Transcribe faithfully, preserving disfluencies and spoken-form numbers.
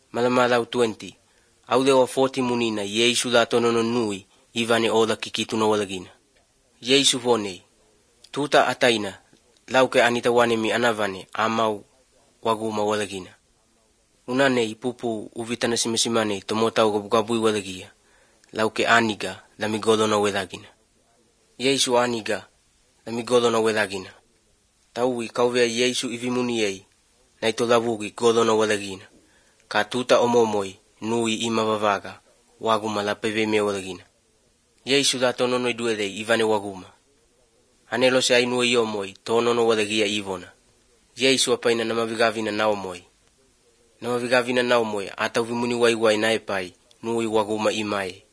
Malamalau twenty. Au lewa forty munina Yesu la tonono nui ivane ola kikituna walagina. Yesu vonei. Tuta ataina lauke anita wanemi anavane amau waguma walagina. Unane ipupu uvitana simasimane tomotau gabugabui walagia. Lauke aniga la migolo na walagina. Yesu aniga la migolo na walagina. Taui kauvea Yesu ivimuniei na itolavugi golo na walagina. Ka tuta omomoi nui ima vavaga waguma la peveme walagina. Yesu la tonono iduelei ivane waguma. Anelo se ainua iomoi tonono walagia ivona. Yesu apaina namavigavina naomoi. Namavigavina naomoi atau vimuni waiwai naepai nui waguma imae.